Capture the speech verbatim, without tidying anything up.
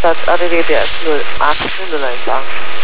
Start R D D S null acht null eins acht.